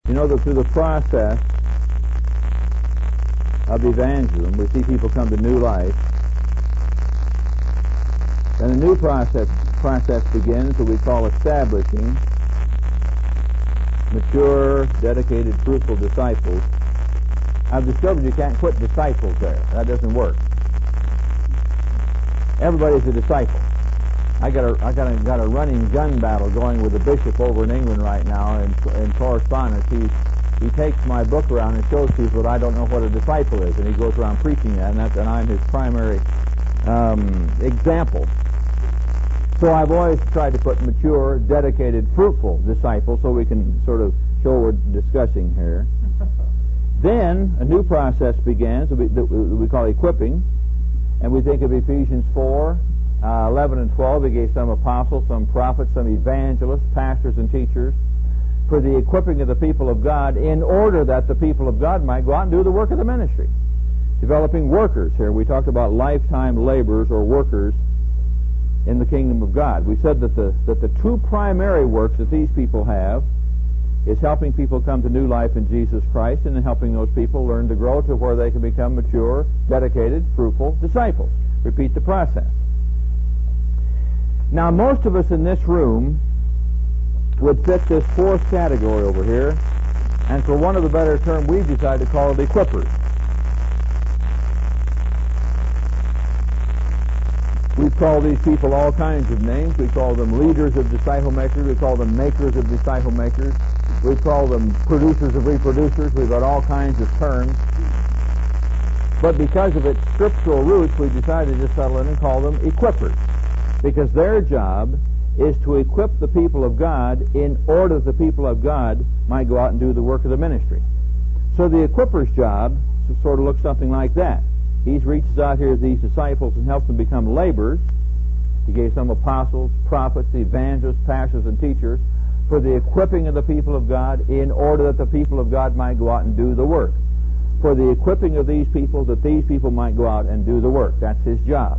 You know that through the process of evangelism, we see people come to new life. Then a new process begins that we call establishing mature, dedicated, fruitful disciples. I've discovered you can't put disciples there. That doesn't work. Everybody's a disciple. I got a running gun battle going with the bishop over in England right now in correspondence. He takes my book around and shows people that I don't know what a disciple is, and he goes around preaching that, and I'm his primary example. So I've always tried to put mature, dedicated, fruitful disciples so we can sort of show what we're discussing here. Then a new process begins that we call equipping, and we think of Ephesians 4, 11 and 12. He gave some apostles, some prophets, some evangelists, pastors, and teachers for the equipping of the people of God in order that the people of God might go out and do the work of the ministry. Developing workers here. We talked about lifetime laborers or workers in the kingdom of God. We said that the two primary works that these people have is helping people come to new life in Jesus Christ and helping those people learn to grow to where they can become mature, dedicated, fruitful disciples. Repeat the process. Now, most of us in this room would fit this fourth category over here, and for want of a better term, we've decided to call it equippers. We've called these people all kinds of names. We call them leaders of disciple makers. We call them makers of disciple makers. We call them producers of reproducers. We've got all kinds of terms. But because of its scriptural roots, we decided to settle in and call them equippers, because their job is to equip the people of God in order that the people of God might go out and do the work of the ministry. So the equipper's job sort of looks something like that. He reaches out here to these disciples and helps them become laborers. He gave some apostles, prophets, evangelists, pastors, and teachers for the equipping of the people of God in order that the people of God might go out and do the work. For the equipping of these people, that these people might go out and do the work. That's his job.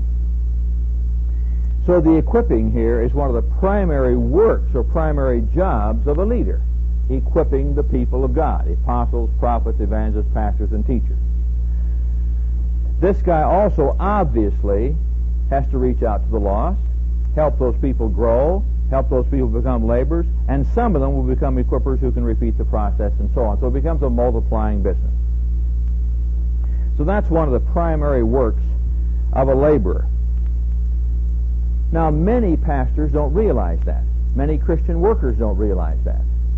So the equipping here is one of the primary works or primary jobs of a leader, equipping the people of God, apostles, prophets, evangelists, pastors, and teachers. This guy also obviously has to reach out to the lost, help those people grow, help those people become laborers, and some of them will become equippers who can repeat the process and so on. So it becomes a multiplying business. So that's one of the primary works of a laborer. Now, many pastors don't realize that. Many Christian workers don't realize that.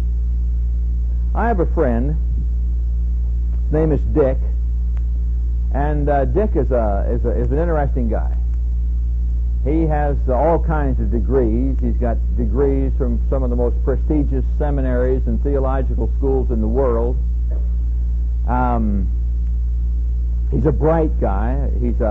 I have a friend. His name is Dick. And Dick is an interesting guy. He has all kinds of degrees. He's got degrees from some of the most prestigious seminaries and theological schools in the world. He's a bright guy.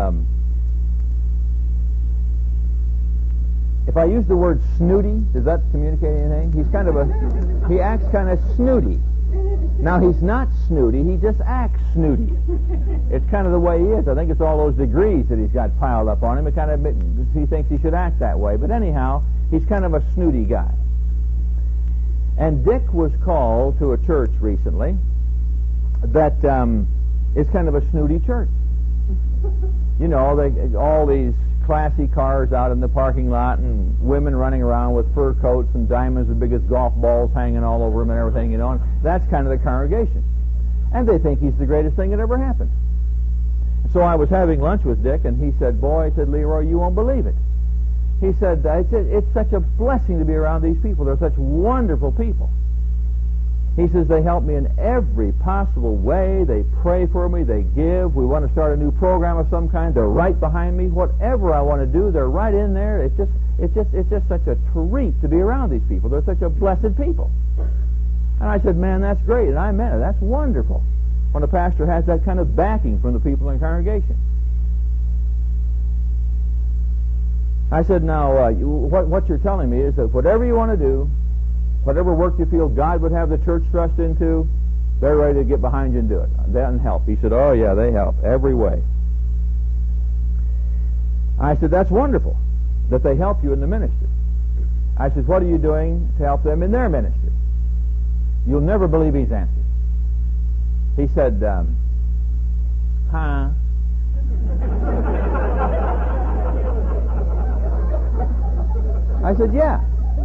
If I use the word snooty, does that communicate anything? He acts kind of snooty. Now, he's not snooty, he just acts snooty. It's kind of the way he is. I think it's all those degrees that he's got piled up on him. He thinks he should act that way. But anyhow, he's kind of a snooty guy. And Dick was called to a church recently that is kind of a snooty church. You know, all these classy cars out in the parking lot and women running around with fur coats and diamonds as big as golf balls hanging all over them and everything, you know, and that's kind of the congregation. And they think he's the greatest thing that ever happened. So I was having lunch with Dick, and he said, Leroy, you won't believe it. He said, it's such a blessing to be around these people. They're such wonderful people. He says, they help me in every possible way. They pray for me. They give. We want to start a new program of some kind. They're right behind me. Whatever I want to do, they're right in there. It's just such a treat to be around these people. They're such a blessed people. And I said, man, that's great. And I meant it. That's wonderful when a pastor has that kind of backing from the people in the congregation. I said, now, what you're telling me is that whatever you want to do, whatever work you feel God would have the church thrust into, they're ready to get behind you and do it. Then help. He said, oh, yeah, they help every way. I said, that's wonderful that they help you in the ministry. I said, what are you doing to help them in their ministry? You'll never believe his answer. He said, huh? I said, yeah.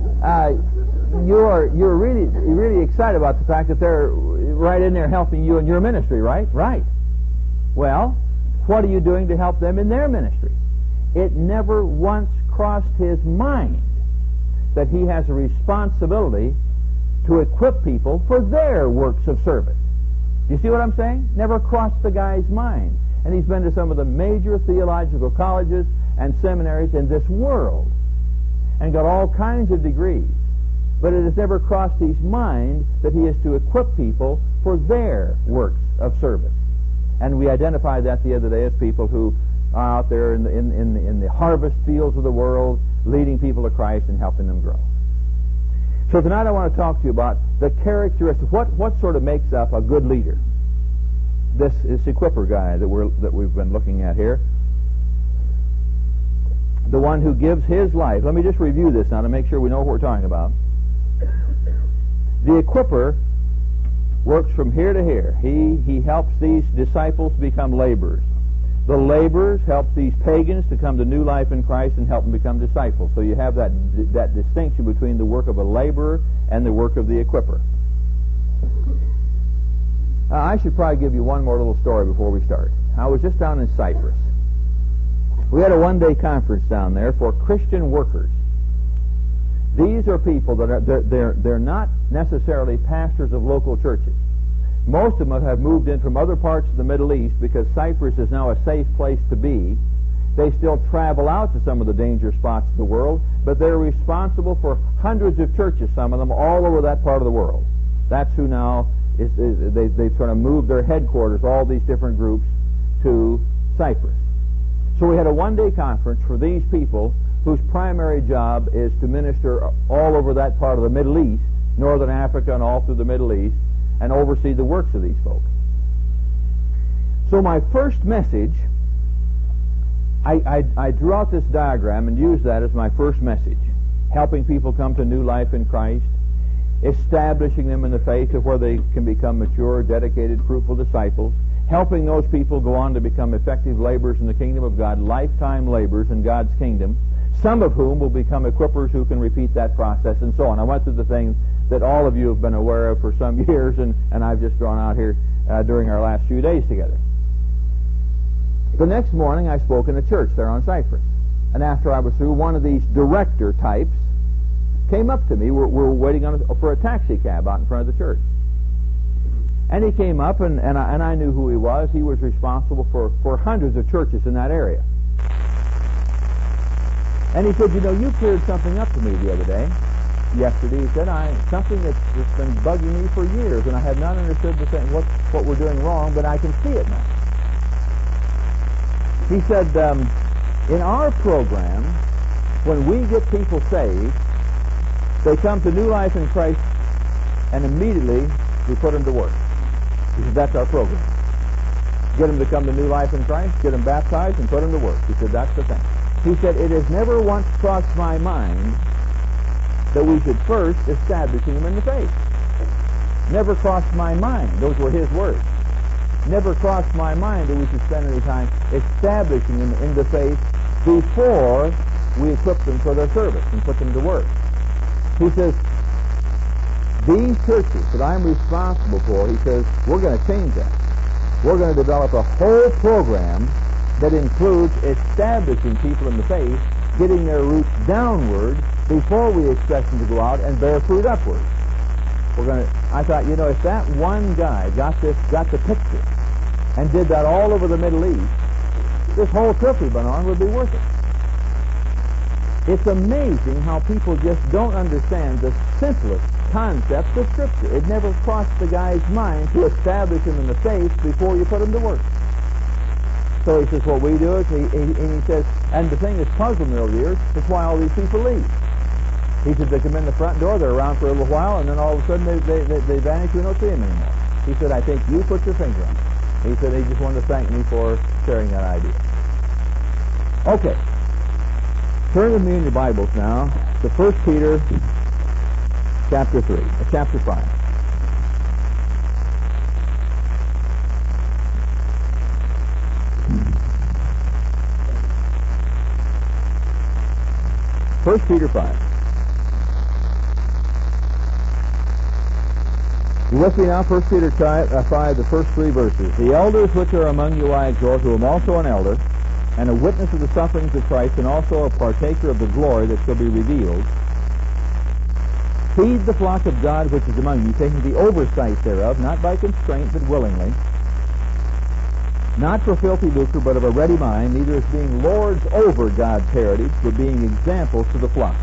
You're really excited about the fact that they're right in there helping you in your ministry, right? Right. Well, what are you doing to help them in their ministry? It never once crossed his mind that he has a responsibility to equip people for their works of service. You see what I'm saying? Never crossed the guy's mind. And he's been to some of the major theological colleges and seminaries in this world and got all kinds of degrees. But it has never crossed his mind that he is to equip people for their works of service. And we identified that the other day as people who are out there in the harvest fields of the world, leading people to Christ and helping them grow. So tonight I want to talk to you about the characteristics. What sort of makes up a good leader? This equipper guy that we've been looking at here, the one who gives his life. Let me just review this now to make sure we know what we're talking about. The equipper works from here to here. He helps these disciples become laborers. The laborers help these pagans to come to new life in Christ and help them become disciples. So you have that distinction between the work of a laborer and the work of the equipper. I should probably give you one more little story before we start. I was just down in Cyprus. We had a one-day conference down there for Christian workers. These are people that are they're not necessarily pastors of local churches. Most of them have moved in from other parts of the Middle East because Cyprus is now a safe place to be. They still travel out to some of the danger spots of the world, but they're responsible for hundreds of churches, some of them, all over that part of the world. That's who now they've sort of moved their headquarters, all these different groups, to Cyprus. So we had a one-day conference for these people whose primary job is to minister all over that part of the Middle East, Northern Africa and all through the Middle East, and oversee the works of these folk. So my first message, I drew out this diagram and used that as my first message, helping people come to new life in Christ, establishing them in the faith of where they can become mature, dedicated, fruitful disciples, helping those people go on to become effective laborers in the kingdom of God, lifetime laborers in God's kingdom, some of whom will become equippers who can repeat that process, and so on. I went through the things that all of you have been aware of for some years, and I've just drawn out here during our last few days together. The next morning I spoke in a church there on Cyprus, and after I was through, one of these director types came up to me. We're waiting for a taxi cab out in front of the church. And he came up, and I knew who he was. He was responsible for hundreds of churches in that area. And he said, you cleared something up to me the other day. Yesterday, he said, something that's been bugging me for years, and I have not understood what we're doing wrong, but I can see it now. He said, in our program, when we get people saved, they come to new life in Christ, and immediately we put them to work. He said, that's our program. Get them to come to new life in Christ, get them baptized, and put them to work. He said, that's the thing. He said, it has never once crossed my mind that we should first establish them in the faith. Never crossed my mind. Those were his words. Never crossed my mind that we should spend any time establishing them in the faith before we equip them for their service and put them to work. He says, these churches that I'm responsible for, he says, we're going to change that. We're going to develop a whole program that includes establishing people in the faith, getting their roots downward before we expect them to go out and bear fruit upward. I thought, if that one guy got the picture and did that all over the Middle East, this whole trip we've been on would be worth it. It's amazing how people just don't understand the simplest concepts of Scripture. It never crossed the guy's mind to establish him in the faith before you put him to work. So he says, what we do is, he says, and the thing that's puzzled me over the years is why all these people leave. He said, they come in the front door, they're around for a little while, and then all of a sudden they vanish, we don't see them anymore. He said, I think you put your finger on it. He said, he just wanted to thank me for sharing that idea. Okay. Turn with me in your Bibles now to 1 Peter chapter 5. 1 Peter 5. You with me now? 1 Peter 5, the first 3 verses. The elders which are among you I exhort, who am also an elder, and a witness of the sufferings of Christ, and also a partaker of the glory that shall be revealed. Feed the flock of God which is among you, taking the oversight thereof, not by constraint, but willingly, not for filthy lucre, but of a ready mind, neither as being lords over God's heritage, but being examples to the flock.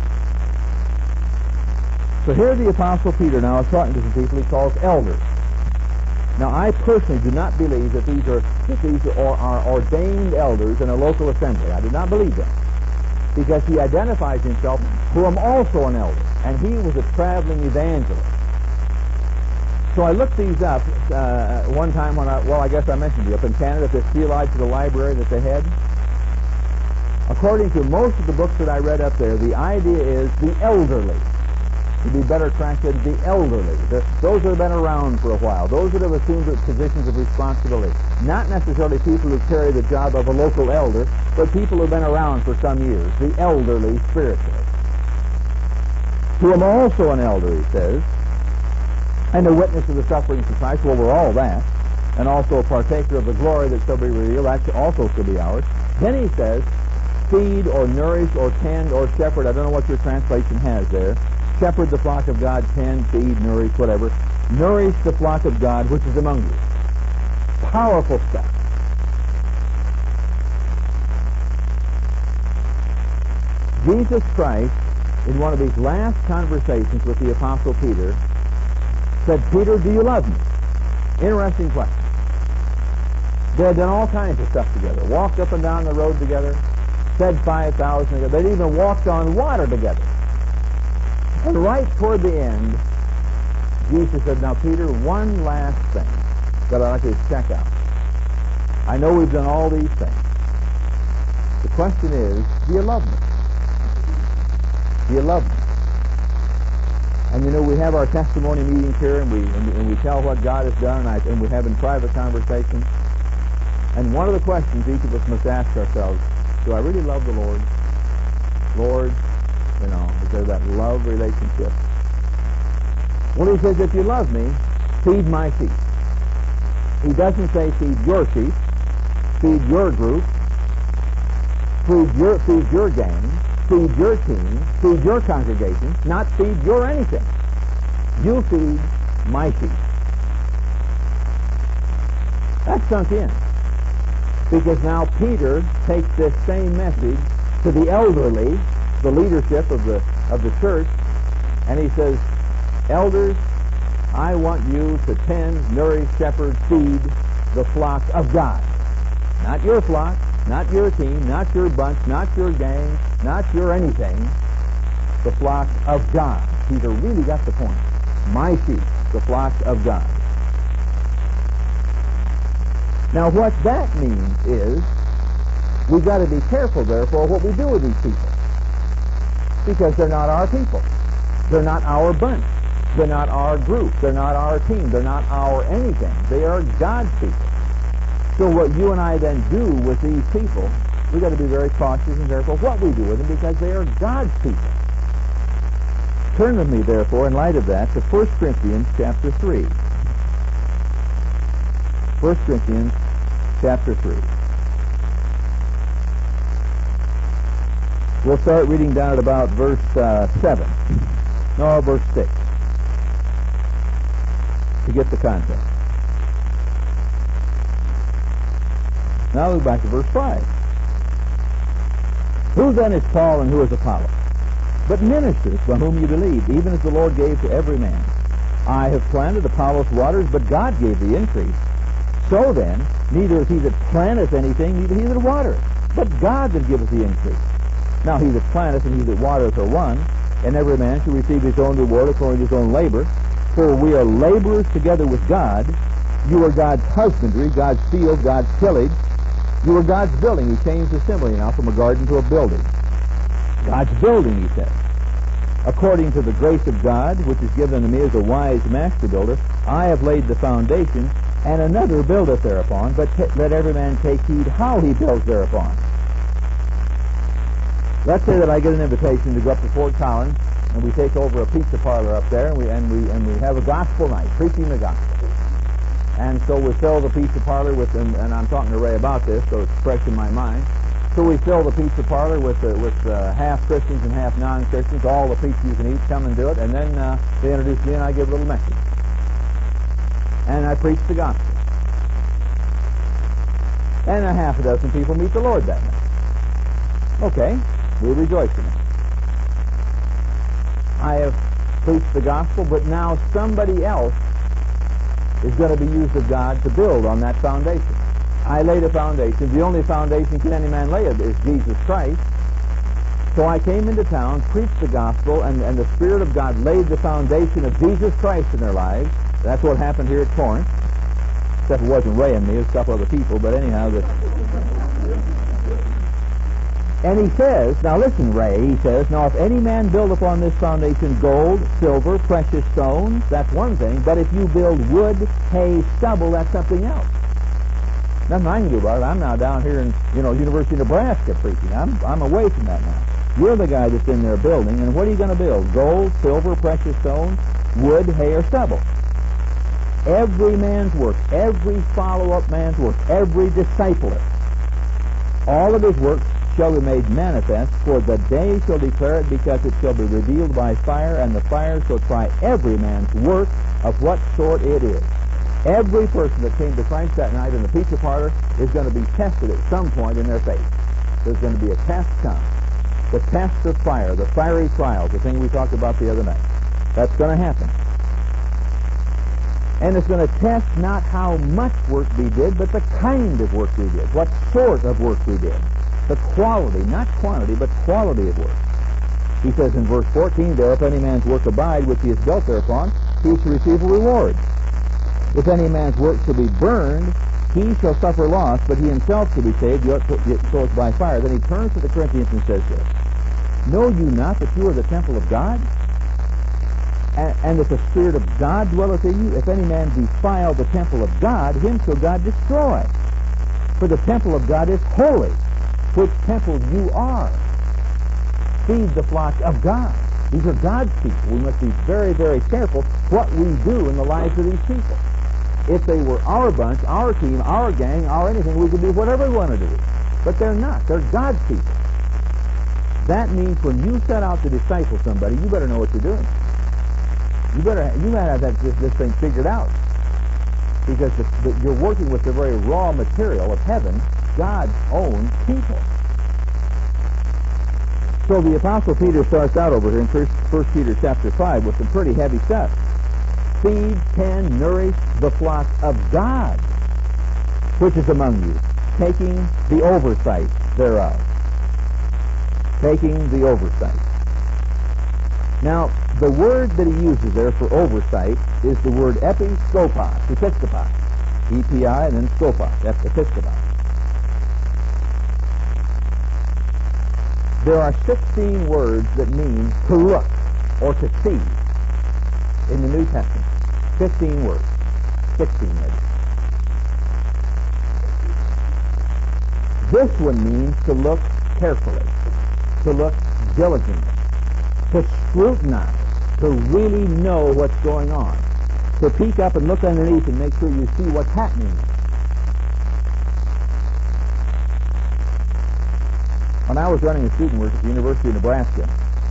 So here the Apostle Peter now is talking to some people he calls elders. Now, I personally do not believe that these are ordained elders in a local assembly. I do not believe that, because he identifies himself, who am also an elder, and he was a traveling evangelist. So I looked these up one time when I guess I mentioned it, up in Canada, at this theological library that they had. According to most of the books that I read up there, the idea is the elderly. To be better translated, the elderly. Those that have been around for a while. Those that have assumed positions of responsibility. Not necessarily people who carry the job of a local elder, but people who have been around for some years. The elderly spiritually. Who am also an elder, he says, and a witness of the sufferings of Christ. Well, we're all that. And also a partaker of the glory that shall be revealed. That also shall be ours. Then he says, feed or nourish or tend or shepherd. I don't know what your translation has there. Shepherd the flock of God, tend, feed, nourish, whatever. Nourish the flock of God which is among you. Powerful stuff. Jesus Christ, in one of his last conversations with the Apostle Peter, said, Peter, do you love me? Interesting question. They had done all kinds of stuff together. Walked up and down the road together. Fed 5,000 together. They'd even walked on water together. And right toward the end, Jesus said, now, Peter, one last thing that I'd like you to check out. I know we've done all these things. The question is, do you love me? Do you love me? And you know, we have our testimony meetings here, and we tell what God has done, and we have in private conversations. And one of the questions each of us must ask ourselves, do I really love the Lord? Lord, you know, is there that love relationship? Well, he says, if you love me, feed my sheep. He doesn't say feed your sheep, feed your group, feed your gang, feed your team, feed your congregation, not feed your anything. You feed my sheep. That's sunk in. Because now Peter takes this same message to the elderly, the leadership of the church, and he says, elders, I want you to tend, nourish, shepherd, feed the flock of God. Not your flock, not your team, not your bunch, not your gang, not your anything. The flock of God. Peter really got the point. My sheep, the flock of God. Now what that means is we've got to be careful, therefore, what we do with these people. Because they're not our people. They're not our bunch. They're not our group. They're not our team. They're not our anything. They are God's people. So what you and I then do with these people, we've got to be very cautious and careful what we do with them, because they are God's people. Turn with me, therefore, in light of that, to 1 Corinthians chapter 3. 1 Corinthians chapter 3. We'll start reading down at about verse 7. No, verse 6. To get the context. Now look back to verse 5. Who then is Paul and who is Apollos? But ministers by whom you believed, even as the Lord gave to every man. I have planted, Apollos waters, but God gave the increase. So then, neither is he that planteth anything, neither he that watereth, but God that giveth the increase. Now he that planteth and he that watereth are one, and every man shall receive his own reward according to his own labor. For we are laborers together with God. You are God's husbandry, God's field, God's tillage. You are God's building. He changed the simile now from a garden to a building. God's building, he says. According to the grace of God, which is given unto me as a wise master builder, I have laid the foundation, and another buildeth thereupon, but let every man take heed how he builds thereupon. Let's say that I get an invitation to go up to Fort Collins, and we take over a pizza parlor up there, and we have a gospel night, preaching the gospel. And so we fill the pizza parlor with, and I'm talking to Ray about this, so it's fresh in my mind. So we fill the pizza parlor with half Christians and half non-Christians. All the pizza you can eat, come and do it. And then they introduce me, and I give a little message. And I preach the gospel. And a half a dozen people meet the Lord that night. Okay, we rejoice in it. I have preached the gospel, but now somebody else is going to be used of God to build on that foundation. I laid a foundation. The only foundation can any man lay is Jesus Christ. So I came into town, preached the gospel, and the Spirit of God laid the foundation of Jesus Christ in their lives. That's what happened here at Corinth. Except it wasn't Ray and me, it was a couple other people, but anyhow. And he says, now listen, Ray, he says, now if any man build upon this foundation gold, silver, precious stones, that's one thing, but if you build wood, hay, stubble, that's something else. Nothing I can do about it. I'm now down here in, University of Nebraska preaching. I'm away from that now. You're the guy that's in there building, and what are you going to build? Gold, silver, precious stones, wood, hay, or stubble. Every man's work, every follow-up man's work, every discipler, all of his work shall be made manifest, for the day shall declare it, because it shall be revealed by fire, and the fire shall try every man's work of what sort it is. Every person that came to Christ that night in the pizza parlor is going to be tested at some point in their faith. There's going to be a test come. The test of fire, the fiery trials, the thing we talked about the other night. That's going to happen. And it's going to test not how much work we did, but the kind of work we did, what sort of work we did. The quality, not quantity, but quality of work. He says in verse 14 there, if any man's work abide, which he is built thereupon, he shall receive a reward. If any man's work shall be burned, he shall suffer loss, but he himself shall be saved, so as by fire. Then he turns to the Corinthians and says this, know you not that you are the temple of God, and that the Spirit of God dwelleth in you? If any man defile the temple of God, him shall God destroy. For the temple of God is holy, which temple you are. Feed the flock of God. These are God's people. We must be very, very careful what we do in the lives of these people. If they were our bunch, our team, our gang, our anything, we could do whatever we want to do. But they're not. They're God's people. That means when you set out to disciple somebody, you better know what you're doing. You might have this thing figured out. Because you're working with the very raw material of heaven, God's own people. So the Apostle Peter starts out over here in 1 Peter chapter 5 with some pretty heavy stuff. Feed, tend, nourish the flock of God, which is among you, taking the oversight thereof. Taking the oversight. Now, the word that he uses there for oversight is the word episkopos, episkopos. E-P-I and then skopos, episkopos. There are 16 words that mean to look or to see in the New Testament. 15 words. 16 maybe. This one means to look carefully, to look diligently, to scrutinize, to really know what's going on, to peek up and look underneath and make sure you see what's happening. When I was running the student work at the University of Nebraska,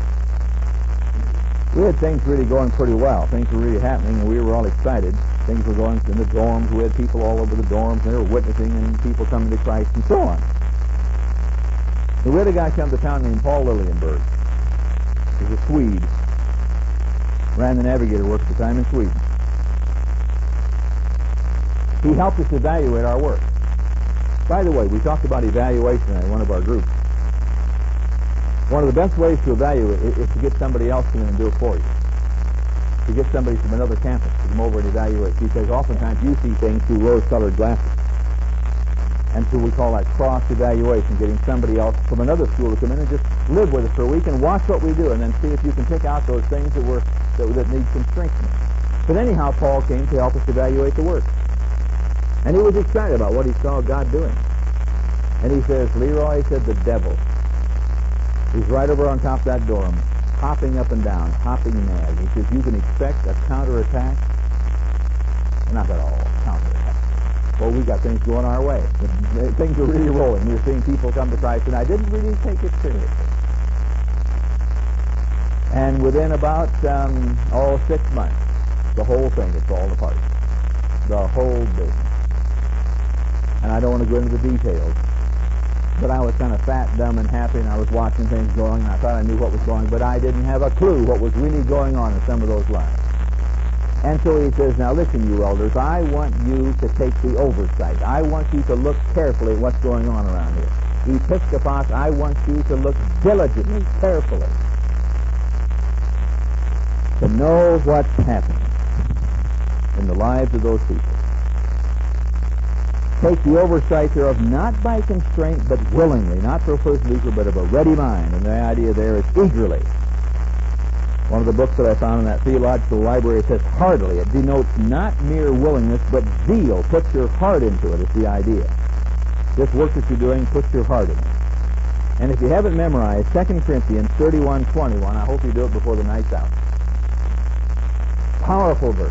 we had things really going pretty well. Things were really happening, and we were all excited. Things were going in the dorms. We had people all over the dorms, and they were witnessing, and people coming to Christ, and so on. And we had a guy come to town named Paul Lilienberg. He was a Swede. Ran the navigator work at the time in Sweden. He helped us evaluate our work. By the way, we talked about evaluation in one of our groups. One of the best ways to evaluate is to get somebody else to come in and do it for you. To get somebody from another campus to come over and evaluate, because oftentimes you see things through rose-colored glasses. And so we call that cross-evaluation, getting somebody else from another school to come in and just live with us for a week and watch what we do, and then see if you can pick out those things that need some strengthening. But anyhow, Paul came to help us evaluate the work. And he was excited about what he saw God doing. And he says, Leroy, he said, the devil He's right over on top of that dorm, hopping up and down, hopping mad. He says, you can expect a counterattack. And I thought, oh, counterattack. Well, we got things going our way. Things are really rolling. We're seeing people come to Christ, and I didn't really take it seriously. And within about 6 months, the whole thing had fallen apart. The whole business. And I don't want to go into the details, but I was kind of fat, dumb, and happy, and I was watching things going, and I thought I knew what was going, but I didn't have a clue what was really going on in some of those lives. And so he says, now listen, you elders, I want you to take the oversight. I want you to look carefully at what's going on around here. Episcopos, I want you to look diligently, carefully, to know what's happening in the lives of those people. Take the oversight thereof, not by constraint, but willingly, not for a first leisure, but of a ready mind. And the idea there is eagerly. One of the books that I found in that theological library says heartily. It denotes not mere willingness, but zeal. Put your heart into it is the idea. This work that you're doing, put your heart in it. And if you haven't memorized 2 Corinthians 31:21, I hope you do it before the night's out. Powerful verse.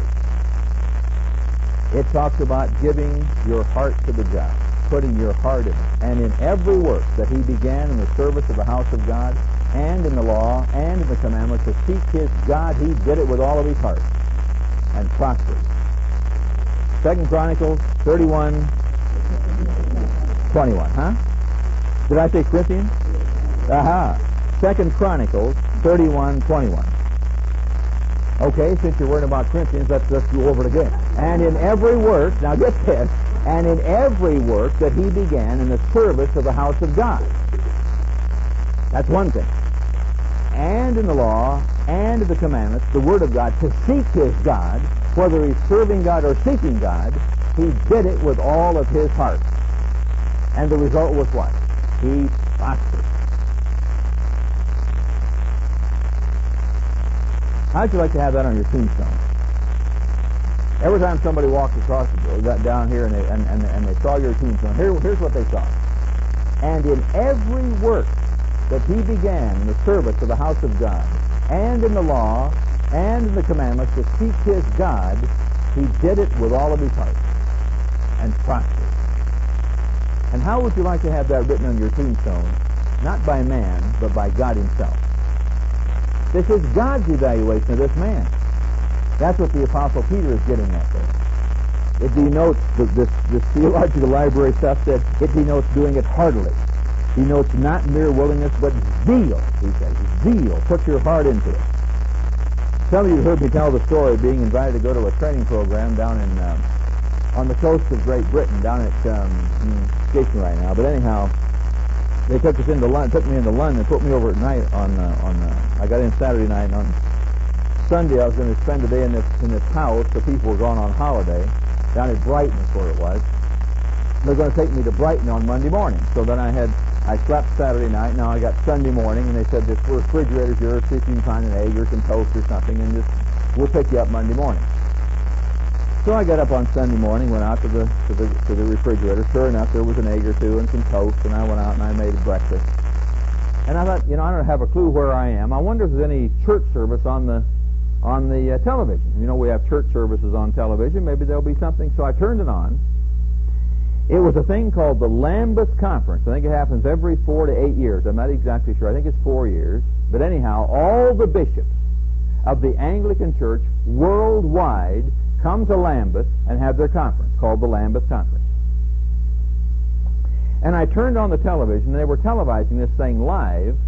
It talks about giving your heart to the job, putting your heart in it. And in every work that he began in the service of the house of God, and in the law, and in the commandments, to seek his God, he did it with all of his heart, and prospered. 2 Chronicles 31:21, huh? Did I say Corinthians? Aha. 2 Chronicles 31:21. Okay, since you're worried about Corinthians, let's go over it again. And in every work, now get this, and in every work that he began in the service of the house of God. That's one thing. And in the law, and in the commandments, the Word of God, to seek his God, whether he's serving God or seeking God, he did it with all of his heart. And the result was what? He prospered. How'd you like to have that on your tombstone? Every time somebody walked across down here and they saw your tombstone, here's what they saw. And in every work that he began in the service of the house of God, and in the law, and in the commandments, to seek his God, he did it with all of his heart, and prospered. And how would you like to have that written on your tombstone? Not by man, but by God himself. This is God's evaluation of this man. That's what the Apostle Peter is getting at there. It denotes, this theological library stuff said, it denotes doing it heartily. It denotes not mere willingness, but zeal, he says. Zeal. Put your heart into it. Some of you heard me tell the story of being invited to go to a training program down in on the coast of Great Britain, down at escaping right now. But anyhow, they took us into London, took me into London, and put me over at night I got in Saturday night, and on Sunday I was going to spend the day in this house. The people were gone on holiday down at Brighton, is where it was. They're going to take me to Brighton on Monday morning. So then I slept Saturday night. Now I got Sunday morning, and they said, this refrigerator's yours, see if you can find an egg or some toast or something, and we'll pick you up Monday morning. So I got up on Sunday morning, went out to the refrigerator. Sure enough, there was an egg or two and some toast, and I went out and I made breakfast. And I thought, I don't have a clue where I am. I wonder if there's any church service on the television. We have church services on television. Maybe there'll be something. So I turned it on. It was a thing called the Lambeth Conference. I think it happens every 4 to 8 years. I'm not exactly sure. I think it's 4 years. But anyhow, all the bishops of the Anglican Church worldwide come to Lambeth and have their conference called the Lambeth Conference. And I turned on the television, and they were televising this thing live.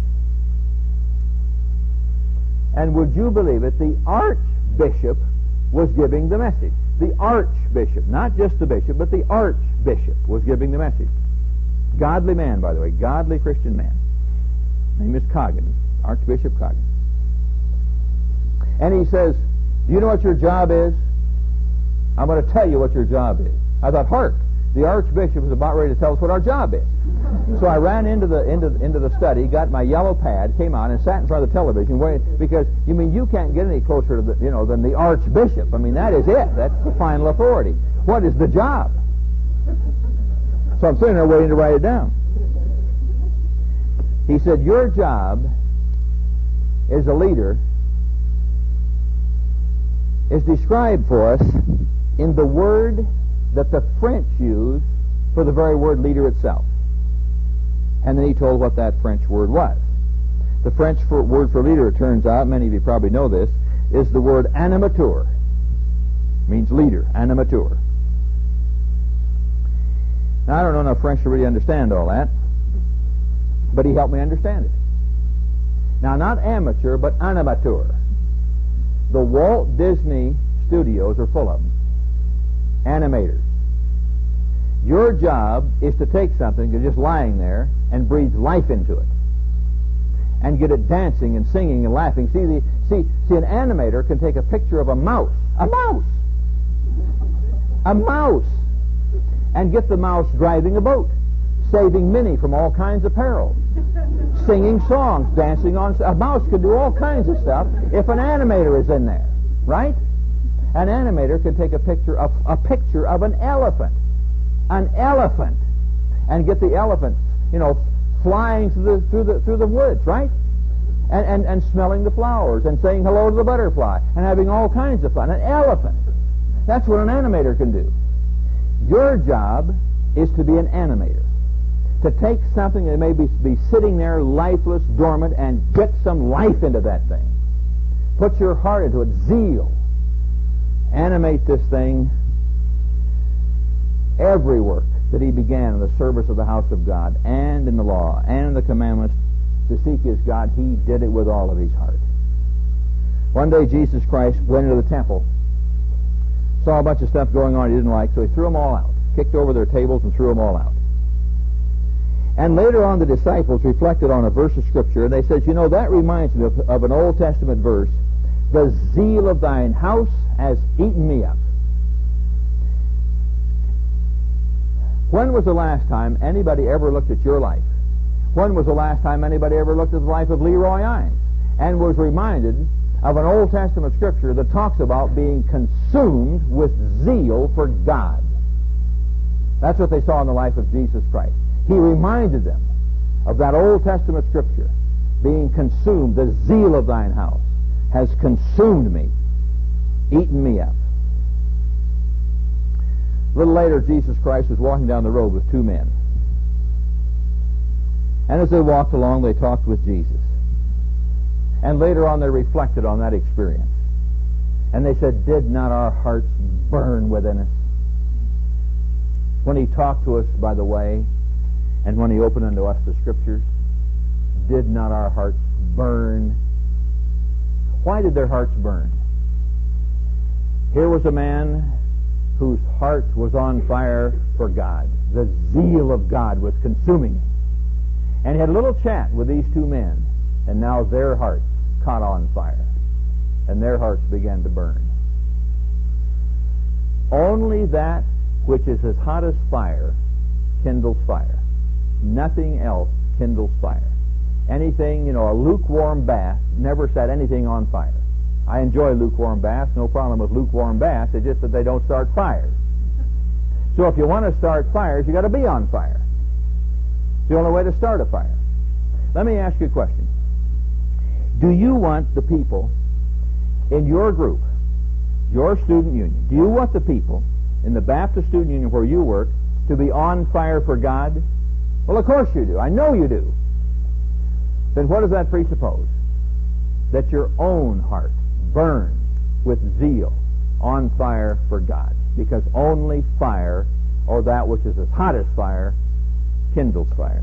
And would you believe it, the Archbishop was giving the message. The Archbishop, not just the bishop, but the Archbishop was giving the message. Godly man, by the way, godly Christian man. His name is Coggan, Archbishop Coggan. And he says, do you know what your job is? I'm going to tell you what your job is. I thought, hark, the Archbishop is about ready to tell us what our job is. So I ran into the study, got my yellow pad, came out, and sat in front of the television, because you can't get any closer to than the Archbishop. That is it. That's the final authority. What is the job? So I'm sitting there waiting to write it down. He said, your job as a leader is described for us in the word that the French use for the very word leader itself. And then he told what that French word was. The French word for leader, it turns out, many of you probably know this, is the word animateur. Means leader, animateur. Now, I don't know enough French to really understand all that, but he helped me understand it. Now, not amateur, but animateur. The Walt Disney Studios are full of them. Animators. Your job is to take something that's just lying there and breathe life into it, and get it dancing and singing and laughing. See, an animator can take a picture of a mouse, and get the mouse driving a boat, saving Minnie from all kinds of peril, singing songs, dancing on. A mouse could do all kinds of stuff if an animator is in there, right? An animator can take a picture of an elephant, and get the elephant, flying through the woods, right? And smelling the flowers and saying hello to the butterfly and having all kinds of fun. An elephant. That's what an animator can do. Your job is to be an animator. To take something that may be sitting there lifeless, dormant, and get some life into that thing. Put your heart into it. Zeal. Animate this thing. Every work that he began in the service of the house of God and in the law and in the commandments to seek his God, he did it with all of his heart. One day Jesus Christ went into the temple, saw a bunch of stuff going on he didn't like, so he threw them all out, kicked over their tables and threw them all out. And later on the disciples reflected on a verse of Scripture, and they said, that reminds me of an Old Testament verse, the zeal of thine house has eaten me up. When was the last time anybody ever looked at your life? When was the last time anybody ever looked at the life of Leroy Ines and was reminded of an Old Testament scripture that talks about being consumed with zeal for God? That's what they saw in the life of Jesus Christ. He reminded them of that Old Testament scripture, being consumed. The zeal of thine house has consumed me, eaten me up. A little later, Jesus Christ was walking down the road with two men. And as they walked along, they talked with Jesus. And later on, they reflected on that experience. And they said, did not our hearts burn within us? When he talked to us by the way, and when he opened unto us the Scriptures, did not our hearts burn? Why did their hearts burn? Here was a man whose heart was on fire for God. The zeal of God was consuming him. And he had a little chat with these two men, and now their hearts caught on fire, and their hearts began to burn. Only that which is as hot as fire kindles fire. Nothing else kindles fire. Anything, a lukewarm bath never set anything on fire. I enjoy lukewarm baths, no problem with lukewarm baths, it's just that they don't start fires. So if you want to start fires, you got to be on fire. It's the only way to start a fire. Let me ask you a question. Do you want the people in your group, your student union, do you want the people in the Baptist Student Union where you work to be on fire for God? Well, of course you do. I know you do. Then what does that presuppose? That your own heart burns with zeal on fire for God. Because only fire, or that which is as hot as fire, kindles fire.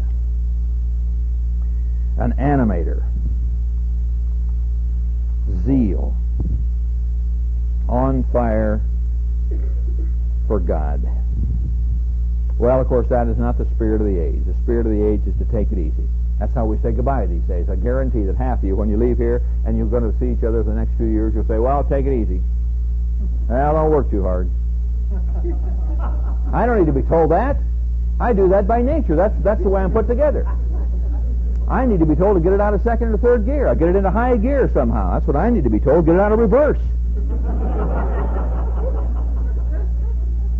An animator. Zeal. On fire for God. Well, of course, that is not the spirit of the age. The spirit of the age is to take it easy. That's how we say goodbye these days. I guarantee that half of you, when you leave here and you're going to see each other for the next few years, you'll say, well, take it easy. Well, don't work too hard. I don't need to be told that. I do that by nature. That's the way I'm put together. I need to be told to get it out of second or third gear. I get it into high gear somehow. That's what I need to be told. Get it out of reverse.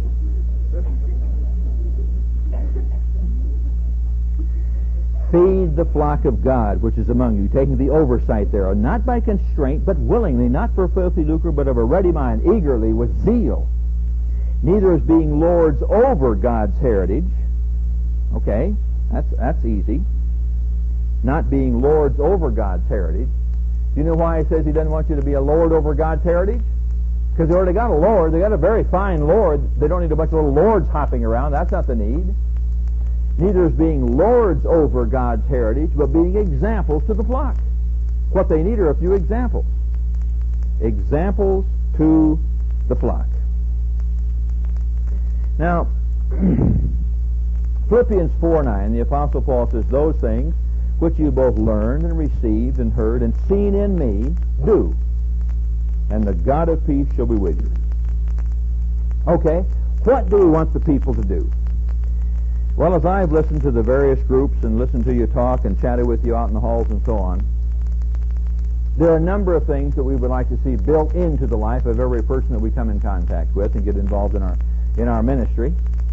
Feed the flock of God which is among you, taking the oversight thereof, not by constraint, but willingly, not for filthy lucre, but of a ready mind, eagerly, with zeal, neither as being lords over God's heritage. Okay, that's easy. Not being lords over God's heritage. Do you know why he says he doesn't want you to be a lord over God's heritage? Because they already got a lord. They got a very fine lord. They don't need a bunch of little lords hopping around. That's not the need. Neither as being lords over God's heritage, but being examples to the flock. What they need are a few examples. Examples to the flock. Now, Philippians 4:9, the Apostle Paul says, those things which you both learned and received and heard and seen in me, do, and the God of peace shall be with you. Okay, what do we want the people to do? Well, as I've listened to the various groups and listened to you talk and chatted with you out in the halls and so on, there are a number of things that we would like to see built into the life of every person that we come in contact with and get involved in our ministry.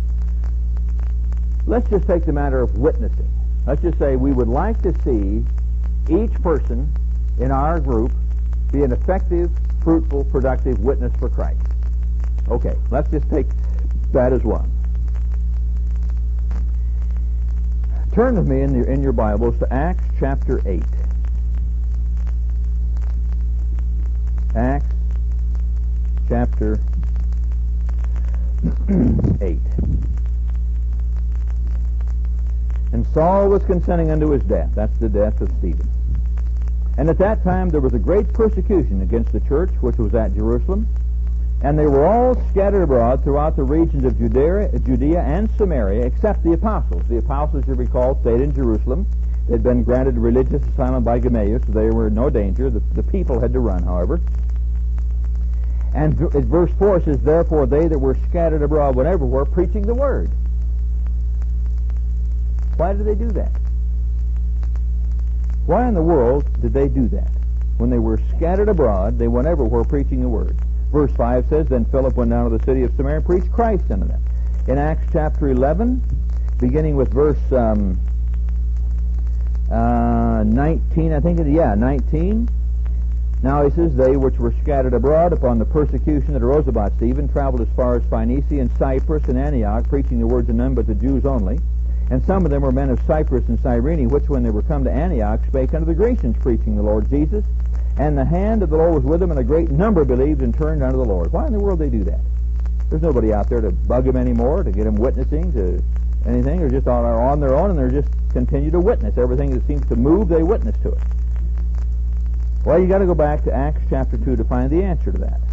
Let's just take the matter of witnessing. Let's just say we would like to see each person in our group be an effective, fruitful, productive witness for Christ. Okay, let's just take that as one. Turn with me in your Bibles to Acts chapter 8. Acts chapter 8. And Saul was consenting unto his death. That's the death of Stephen. And at that time there was a great persecution against the church which was at Jerusalem. And they were all scattered abroad throughout the regions of Judea and Samaria, except the apostles. The apostles, you recall, stayed in Jerusalem. They had been granted religious asylum by Gamaliel, so they were in no danger. The people had to run, however. And verse 4 says, therefore they that were scattered abroad went everywhere preaching the word. Why did they do that? Why in the world did they do that? When they were scattered abroad, they went everywhere preaching the word. Verse 5 says, then Philip went down to the city of Samaria and preached Christ unto them. In Acts chapter 11, beginning with verse 19, I think 19. Now he says, they which were scattered abroad upon the persecution that arose about Stephen traveled as far as Phoenicia and Cyprus and Antioch, preaching the word to none but the Jews only. And some of them were men of Cyprus and Cyrene, which when they were come to Antioch spake unto the Grecians, preaching the Lord Jesus. And the hand of the Lord was with them, and a great number believed and turned unto the Lord. Why in the world they do that? There's nobody out there to bug them anymore, to get them witnessing to anything. They're just on their own, and they're just continue to witness. Everything that seems to move, they witness to it. Well, you got to go back to Acts chapter 2 to find the answer to that.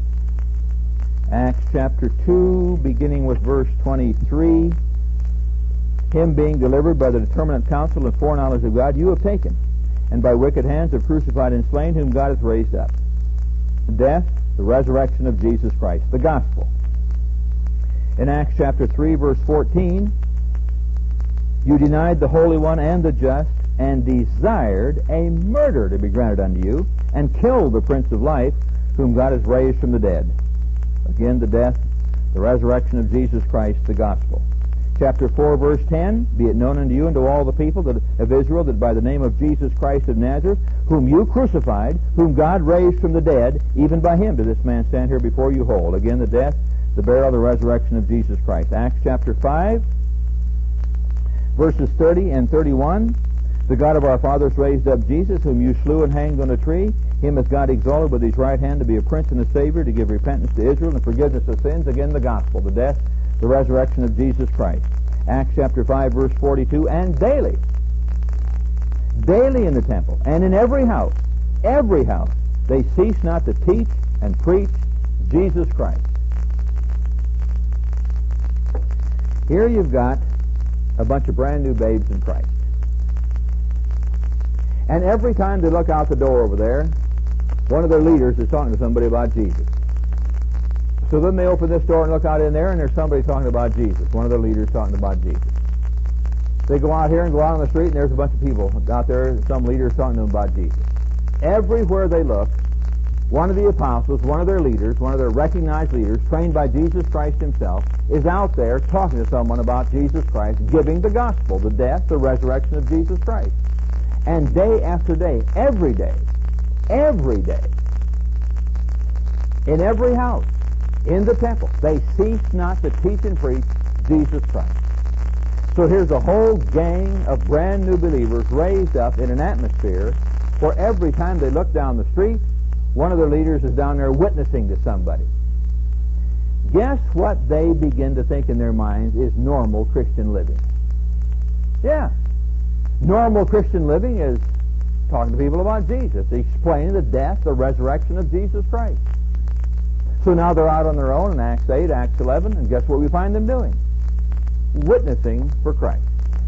Acts chapter 2, beginning with verse 23. Him being delivered by the determinate counsel and foreknowledge of God, you have taken, and by wicked hands have crucified and slain, whom God hath raised up. The death, the resurrection of Jesus Christ, the gospel. In Acts chapter 3, verse 14, you denied the Holy One and the just, and desired a murder to be granted unto you, and killed the Prince of Life, whom God hath raised from the dead. Again, the death, the resurrection of Jesus Christ, the gospel. Chapter 4, verse 10, be it known unto you and to all the people of Israel that by the name of Jesus Christ of Nazareth, whom you crucified, whom God raised from the dead, even by him did this man stand here before you whole. Again, the death, the burial, the resurrection of Jesus Christ. Acts chapter 5, verses 30 and 31, the God of our fathers raised up Jesus, whom you slew and hanged on a tree. Him hath God exalted with his right hand to be a prince and a savior, to give repentance to Israel and forgiveness of sins. Again, the gospel, the death, the resurrection of Jesus Christ. Acts chapter 5, verse 42, and daily in the temple, and in every house, they cease not to teach and preach Jesus Christ. Here you've got a bunch of brand new babes in Christ. And every time they look out the door over there, one of their leaders is talking to somebody about Jesus. So then they open this door and look out in there, and there's somebody talking about Jesus. One of the leaders talking about Jesus. They go out here and go out on the street, and there's a bunch of people out there, some leaders talking to them about Jesus. Everywhere they look, one of the apostles, one of their leaders, one of their recognized leaders, trained by Jesus Christ himself, is out there talking to someone about Jesus Christ, giving the gospel, the death, the resurrection of Jesus Christ. And day after day, every day, in every house, in the temple, they cease not to teach and preach Jesus Christ. So here's a whole gang of brand new believers raised up in an atmosphere where every time they look down the street, one of their leaders is down there witnessing to somebody. Guess what they begin to think in their minds is normal Christian living? Yeah. Normal Christian living is talking to people about Jesus, explaining the death, the resurrection of Jesus Christ. So now they're out on their own in Acts 8, Acts 11, and guess what we find them doing? Witnessing for Christ.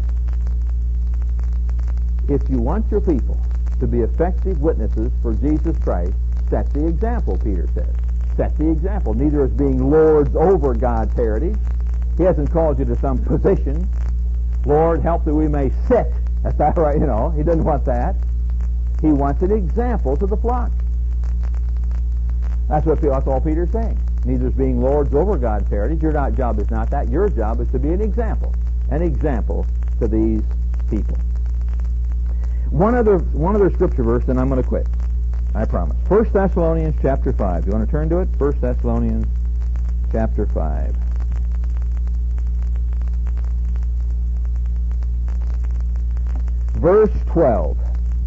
If you want your people to be effective witnesses for Jesus Christ, set the example, Peter says. Set the example. Neither as being lords over God's heritage. He hasn't called you to some position. Lord, help that we may sit. That's not right, you know. He doesn't want that. He wants an example to the flock. That's all Peter's saying. Neither as being lords over God's heritage. Your job is not that. Your job is to be an example to these people. One other scripture verse, and I'm going to quit. I promise. 1 Thessalonians chapter 5. You want to turn to it? 1 Thessalonians chapter 5. Verse 12.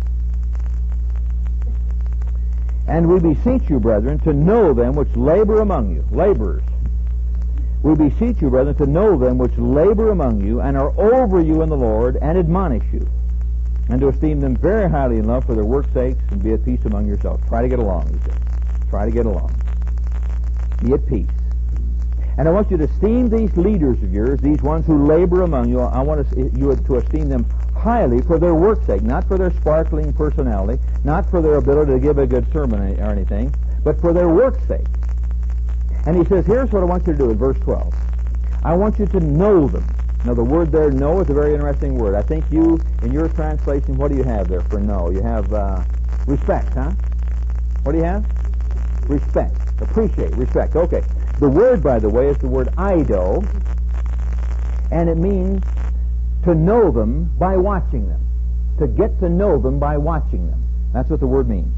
And we beseech you, brethren, to know them which labor among you, laborers. We beseech you, brethren, to know them which labor among you and are over you in the Lord and admonish you, and to esteem them very highly in love for their work's sakes, and be at peace among yourselves. Try to get along, he says. Try to get along. Be at peace. And I want you to esteem these leaders of yours, these ones who labor among you. I want you to esteem them highly for their work's sake, not for their sparkling personality, not for their ability to give a good sermon or anything, but for their work's sake. And he says, here's what I want you to do in verse 12. I want you to know them. Now, the word there, know, is a very interesting word. I think you, in your translation, what do you have there for know? You have respect, huh? What do you have? Respect. Appreciate, respect. Okay. The word, by the way, is the word ido, and it means to know them by watching them. To get to know them by watching them. That's what the word means.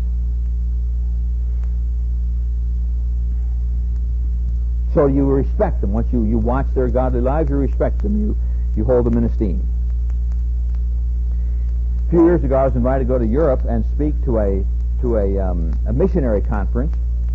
So you respect them. Once you watch their godly lives, you respect them. You hold them in esteem. A few years ago, I was invited to go to Europe and speak to a missionary conference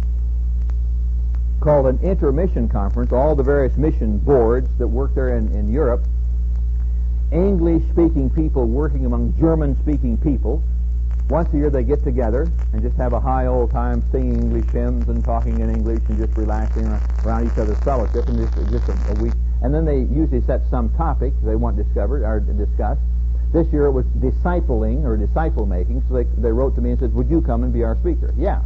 called an intermission conference. All the various mission boards that work there in Europe, English-speaking people working among German-speaking people. Once a year they get together and just have a high old time singing English hymns and talking in English and just relaxing around each other's fellowship, and just a week. And then they usually set some topic they want discovered or discussed. This year it was discipling or disciple making, so they wrote to me and said, would you come and be our speaker? Yeah.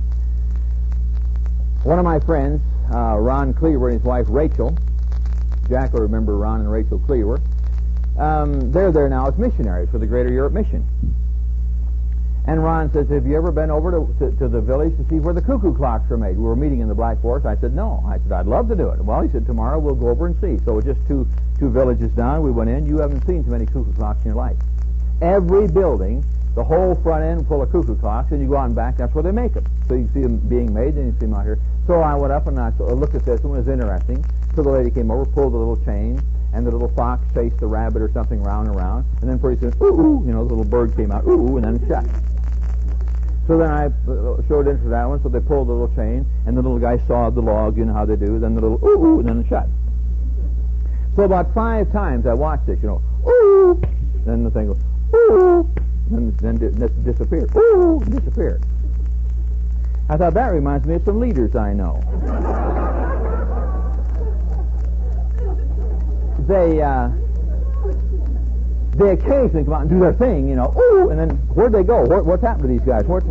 One of my friends, Ron Cleaver, and his wife Rachel, Jack will remember Ron and Rachel Cleaver, they're there now as missionaries for the Greater Europe Mission. And Ron says, have you ever been over to the village to see where the cuckoo clocks are made? We were meeting in the Black Forest. I said, no. I said, I'd love to do it. Well, he said, tomorrow we'll go over and see. So just two villages down, we went in. You haven't seen too many cuckoo clocks in your life. Every building, the whole front end full of cuckoo clocks, and you go out and back, that's where they make them. So you see them being made, and you see them out here. So I went up and I looked at this one. It was interesting. So the lady came over, pulled the little chain, and the little fox chased the rabbit or something round and round, and then pretty soon, ooh, the little bird came out, ooh, and then it shut. So then I showed interest in that one, so they pulled the little chain, and the little guy sawed the log, you know how they do, then the little ooh, and then it shut. So about 5 times I watched this, ooh, then the thing goes, ooh, then it disappeared, ooh, and disappeared. I thought, that reminds me of some leaders I know. They occasionally come out and do their thing, ooh, and then where'd they go? What's happened to these guys? What?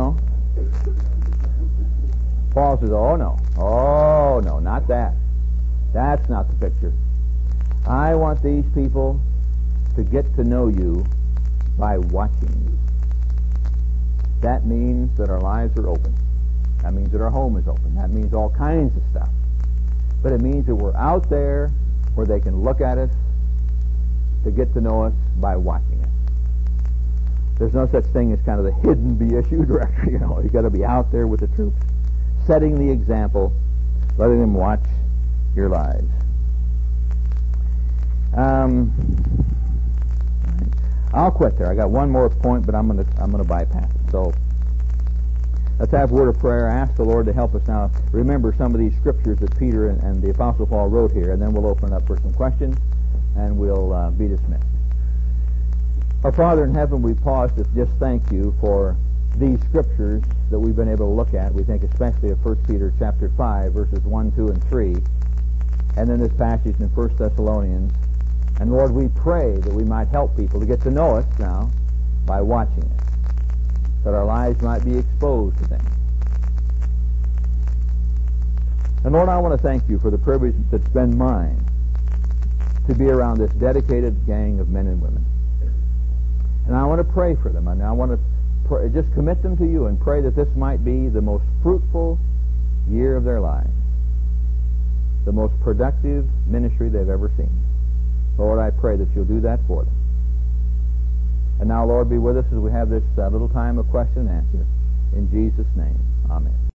Paul says, oh no, not that. That's not the picture. I want these people to get to know you by watching you. That means that our lives are open. That means that our home is open. That means all kinds of stuff. But it means that we're out there where they can look at us to get to know us by watching us. There's no such thing as kind of the hidden BSU director, you know. You've got to be out there with the troops, setting the example, letting them watch your lives. I'll quit there. I got one more point, but I'm gonna bypass it. So let's have a word of prayer. Ask the Lord to help us now remember some of these scriptures that Peter and the Apostle Paul wrote here, and then we'll open it up for some questions, and we'll be dismissed. Our Father in heaven, we pause to just thank you for these scriptures that we've been able to look at. We think especially of 1 Peter chapter 5, verses 1, 2, and 3, and then this passage in 1 Thessalonians. And Lord, we pray that we might help people to get to know us now by watching us, that our lives might be exposed to things. And Lord, I want to thank you for the privilege that's been mine to be around this dedicated gang of men and women. And I want to pray for them. And I want to just commit them to you and pray that this might be the most fruitful year of their lives, the most productive ministry they've ever seen. Lord, I pray that you'll do that for them. And now, Lord, be with us as we have this little time of question and answer. In Jesus' name, amen.